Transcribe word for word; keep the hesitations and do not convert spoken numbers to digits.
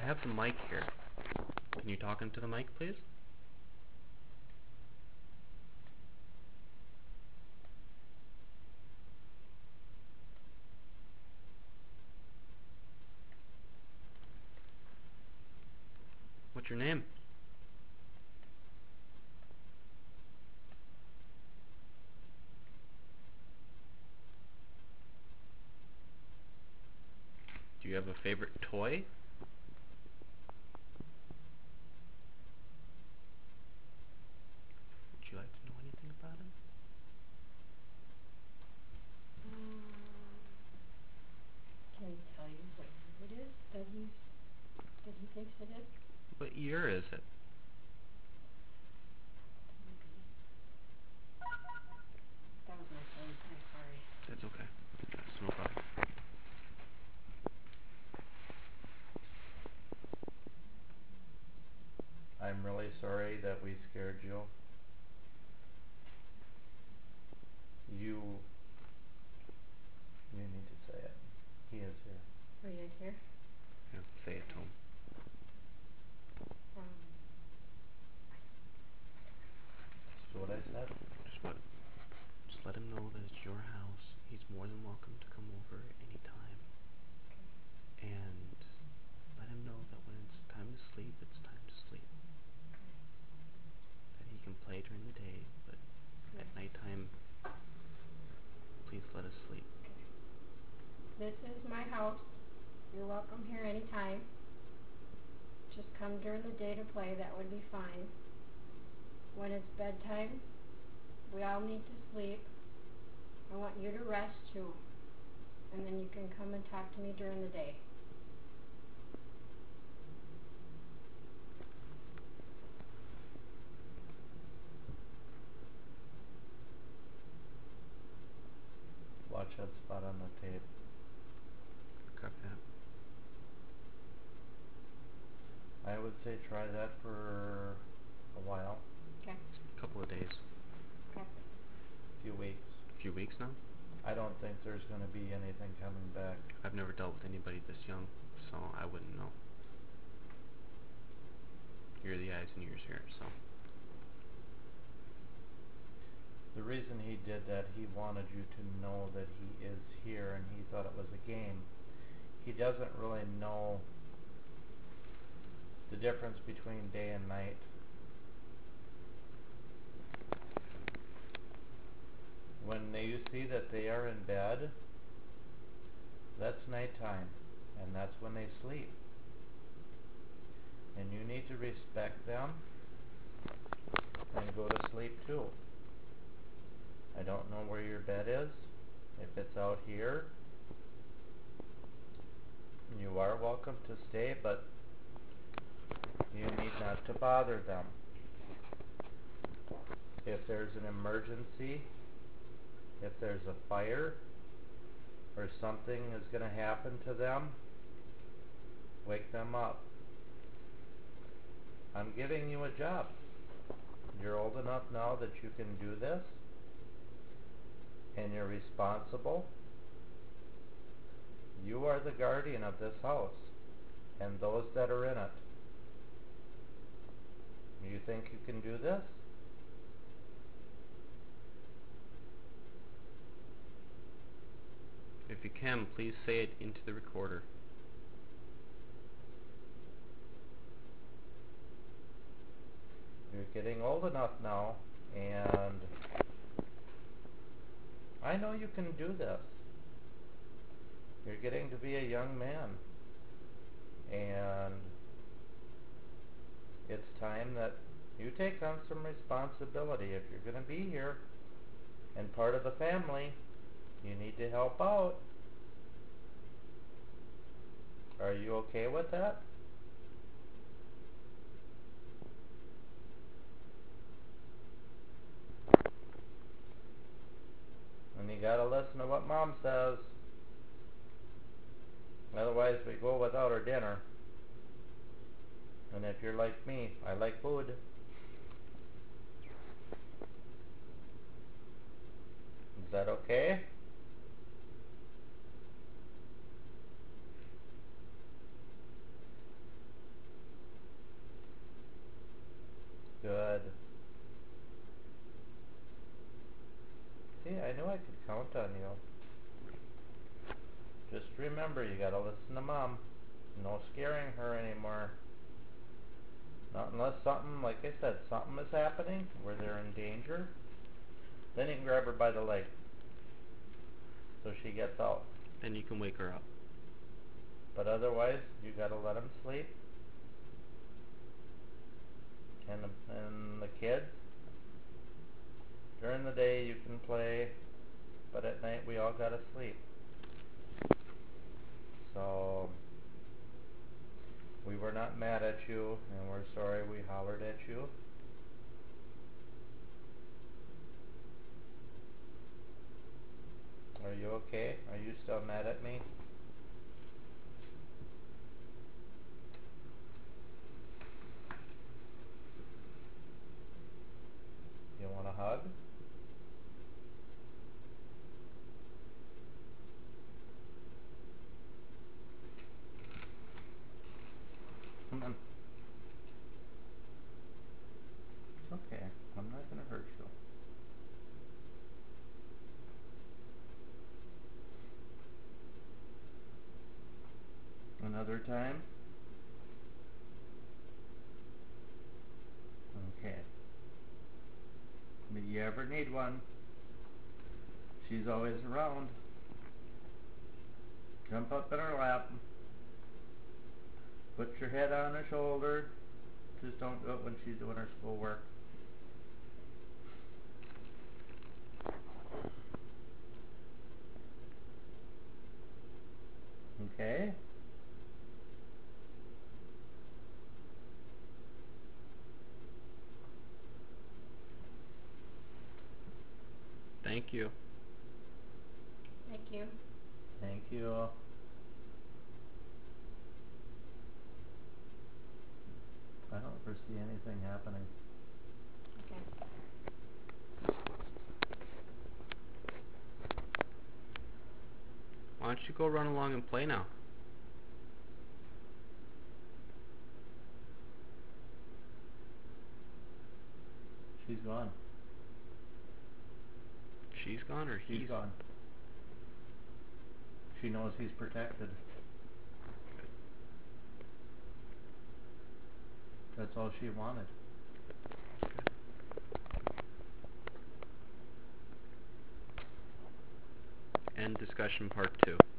have the mic here. Can you talk into the mic, please? What's your name? Do you have a favorite toy? Would you like to know anything about him? Can he tell you what year it is that he's that he thinks it is? What year is it? That was my phone. I'm sorry. That's okay. That's no problem. I'm really sorry that we scared you. You, you need to say it. He is here. Are you here? Yeah, say it to him. Um, That's what I said. Just what? Just let him know that it's your house. He's more than welcome to come over anytime. okay. And let him know that when it's time to sleep, it's time to sleep. That he can play during the day, but Yes. at nighttime, please let us sleep. Okay. This is my house. You're welcome here anytime. Just come during the day to play. That would be fine. When it's bedtime, we all need to sleep. I want you to rest too. And then you can come and talk to me during the day. Watch that spot on the tape. Copy that. I would say try that for a while. Okay. A couple of days. Okay. A few weeks. A few weeks now? I don't think there's going to be anything coming back. I've never dealt with anybody this young, so I wouldn't know. You're the eyes and ears here, so. The reason he did that, he wanted you to know that he is here and he thought it was a game. He doesn't really know the difference between day and night. When you see that they are in bed, that's nighttime, and that's when they sleep. And you need to respect them and go to sleep too. I don't know where your bed is. If it's out here, you are welcome to stay, but you need not to bother them. If there's an emergency, if there's a fire, or something is going to happen to them, wake them up. I'm giving you a job. You're old enough now that you can do this, and you're responsible. You are the guardian of this house, and those that are in it. You think you can do this? If you can, please say it into the recorder. You're getting old enough now, and I know you can do this. You're getting to be a young man, and it's time that you take on some responsibility. If you're going to be here and part of the family, you need to help out. Are you okay with that? And you gotta listen to what Mom says. Otherwise we go without our dinner. And if you're like me, I like food. Is that okay? remember, you gotta listen to Mom. No scaring her anymore. Not unless something, like I said, something is happening where they're in danger. Then you can grab her by the leg so she gets out. Then you can wake her up. But otherwise, you gotta let them sleep. And the, and the kids, during the day you can play, but at night we all gotta sleep. So, we were not mad at you, and we're sorry we hollered at you. Are you okay? Are you still mad at me? You want a hug? Come on. It's okay. I'm not gonna hurt you. Another time? Okay. If you ever need one, she's always around. Jump up in her lap. Put your head on her shoulder. Just don't do it when she's doing her schoolwork. Okay? Thank you. Thank you. Thank you. I don't foresee anything happening. Okay. Why don't you go run along and play now? She's gone. She's gone or He's he's gone. She knows he's protected. That's all she wanted. End discussion part two.